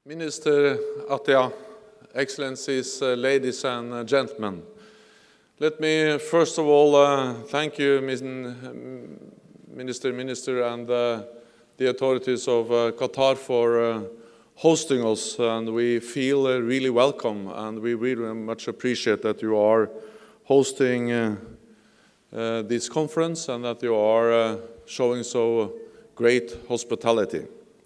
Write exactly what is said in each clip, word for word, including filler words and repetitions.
Minister Attia, Excellencies, uh, ladies and uh, gentlemen, let me first of all uh, thank you, Minister, Minister, and uh, the authorities of uh, Qatar for uh, hosting us, and we feel uh, really welcome, and we really much appreciate that you are hosting uh, uh, this conference and that you are uh, showing so great hospitality.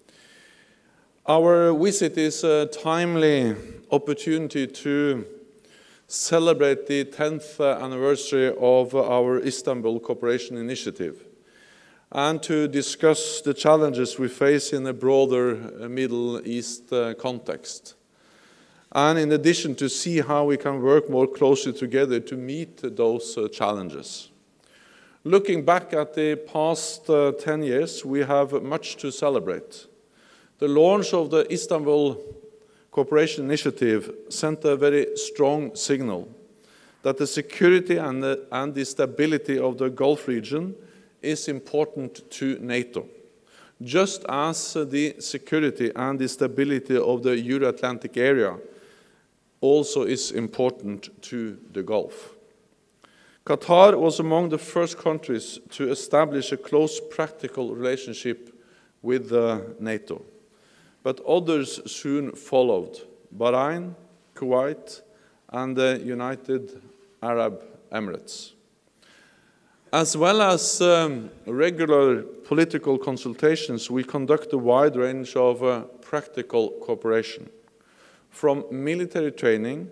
Our visit is a timely opportunity to celebrate the tenth anniversary of our Istanbul Cooperation Initiative and to discuss the challenges we face in a broader Middle East context. And in addition, to see how we can work more closely together to meet those challenges. Looking back at the past uh, ten years, we have much to celebrate. The launch of the Istanbul Cooperation Initiative sent a very strong signal that the security and the, and the stability of the Gulf region is important to NATO, just as the security and the stability of the Euro-Atlantic area also is important to the Gulf. Qatar was among the first countries to establish a close practical relationship with uh, NATO. But others soon followed: Bahrain, Kuwait, and the United Arab Emirates. As well as um, regular political consultations, we conduct a wide range of uh, practical cooperation, from military training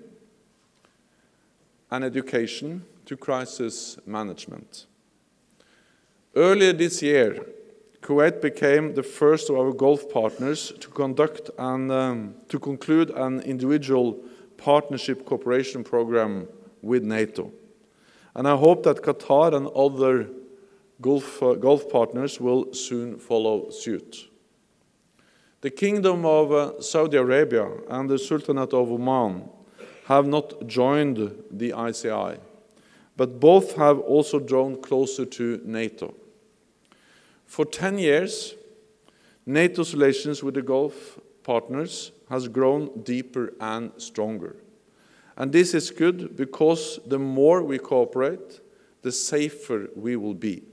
and education to crisis management. Earlier this year, Kuwait became the first of our Gulf partners to conduct and um, to conclude an individual partnership cooperation program with NATO. And I hope that Qatar and other Gulf, uh, Gulf partners will soon follow suit. The Kingdom of uh, Saudi Arabia and the Sultanate of Oman have not joined the I C I, but both have also drawn closer to NATO. For ten years, NATO's relations with the Gulf partners has grown deeper and stronger. And this is good because the more we cooperate, the safer we will be.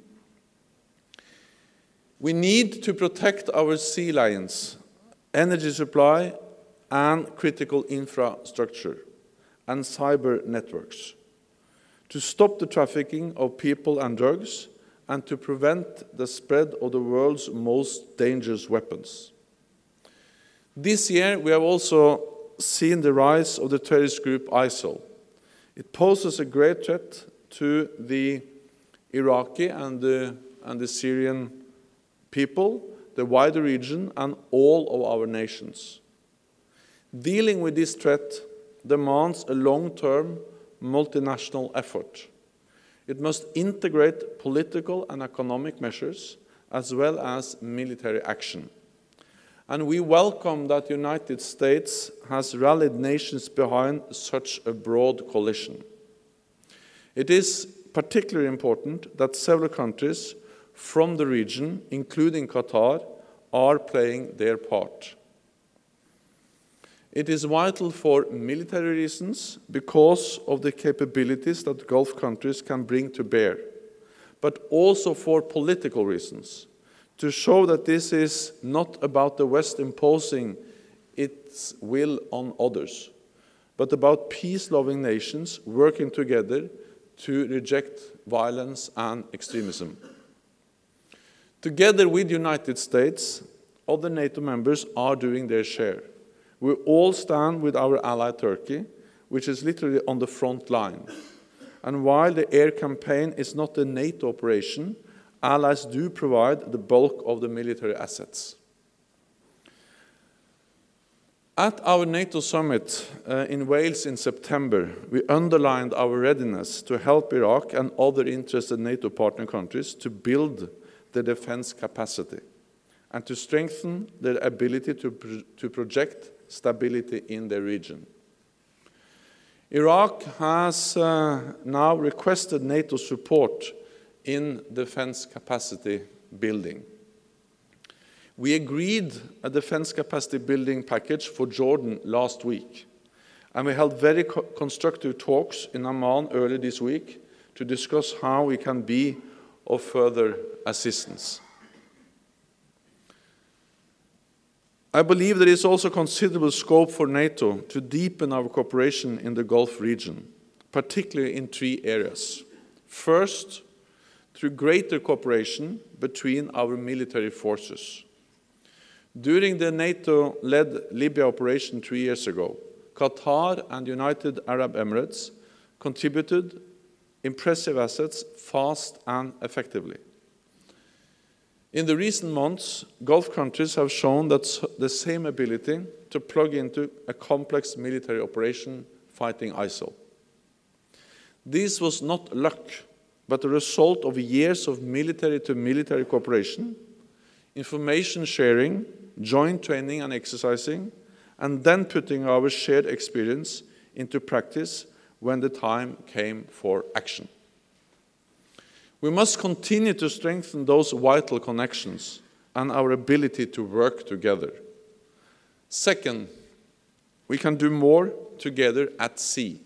We need to protect our sea lanes, energy supply, and critical infrastructure, and cyber networks, to stop the trafficking of people and drugs, and to prevent the spread of the world's most dangerous weapons. This year, we have also seen the rise of the terrorist group ISIL. It poses a great threat to the Iraqi and the, and the Syrian people, the wider region, and all of our nations. Dealing with this threat demands a long-term multinational effort. It must integrate political and economic measures as well as military action. And we welcome that the United States has rallied nations behind such a broad coalition. It is particularly important that several countries from the region, including Qatar, are playing their part. It is vital for military reasons because of the capabilities that Gulf countries can bring to bear, but also for political reasons, to show that this is not about the West imposing its will on others, but about peace-loving nations working together to reject violence and extremism. Together with the United States, other NATO members are doing their share. We all stand with our ally Turkey, which is literally on the front line. And while the air campaign is not a NATO operation, allies do provide the bulk of the military assets. At our NATO summit uh, in Wales in September, we underlined our readiness to help Iraq and other interested NATO partner countries to build their defense capacity and to strengthen their ability to, pro to project stability in the region. Iraq has uh, now requested NATO support in defense capacity building. We agreed a defense capacity building package for Jordan last week, and we held very co constructive talks in Amman earlier this week to discuss how we can be of further assistance. I believe there is also considerable scope for NATO to deepen our cooperation in the Gulf region, particularly in three areas. First, through greater cooperation between our military forces. During the NATO-led Libya operation three years ago, Qatar and United Arab Emirates contributed impressive assets fast and effectively. In the recent months, Gulf countries have shown that the same ability to plug into a complex military operation fighting ISIL. This was not luck, but a result of years of military-to-military cooperation, information sharing, joint training and exercising, and then putting our shared experience into practice when the time came for action. We must continue to strengthen those vital connections and our ability to work together. Second, we can do more together at sea.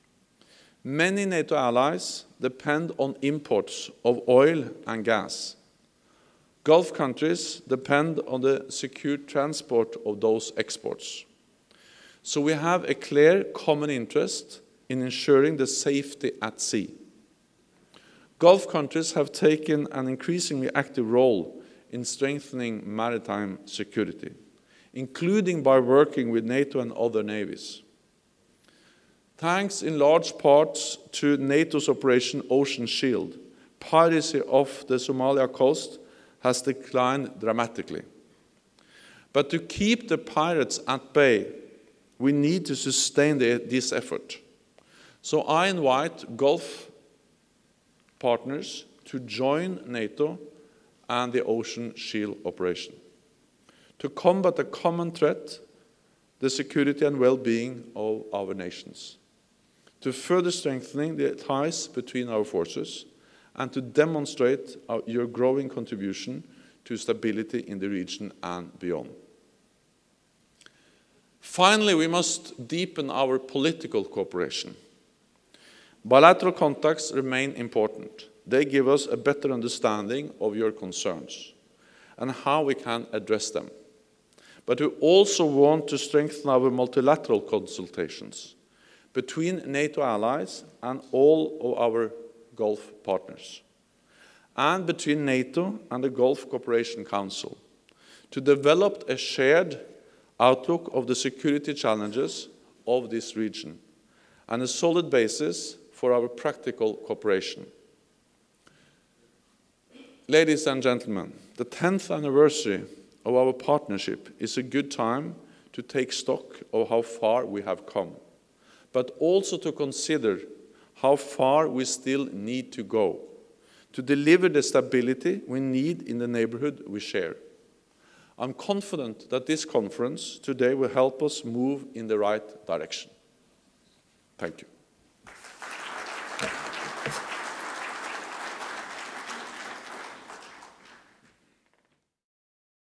Many NATO allies depend on imports of oil and gas. Gulf countries depend on the secure transport of those exports. So we have a clear common interest in ensuring the safety at sea. Gulf countries have taken an increasingly active role in strengthening maritime security, including by working with NATO and other navies. Thanks in large parts to NATO's Operation Ocean Shield, piracy off the Somalia coast has declined dramatically. But to keep the pirates at bay, we need to sustain the, this effort. So I invite Gulf partners to join NATO and the Ocean Shield operation to combat a common threat, the security and well-being of our nations, to further strengthening the ties between our forces, and to demonstrate our, your growing contribution to stability in the region and beyond. Finally, we must deepen our political cooperation. Bilateral contacts remain important. They give us a better understanding of your concerns and how we can address them. But we also want to strengthen our multilateral consultations between NATO allies and all of our Gulf partners, and between NATO and the Gulf Cooperation Council, to develop a shared outlook of the security challenges of this region and a solid basis for our practical cooperation. Ladies and gentlemen, the tenth anniversary of our partnership is a good time to take stock of how far we have come, but also to consider how far we still need to go to deliver the stability we need in the neighborhood we share. I'm confident that this conference today will help us move in the right direction. Thank you.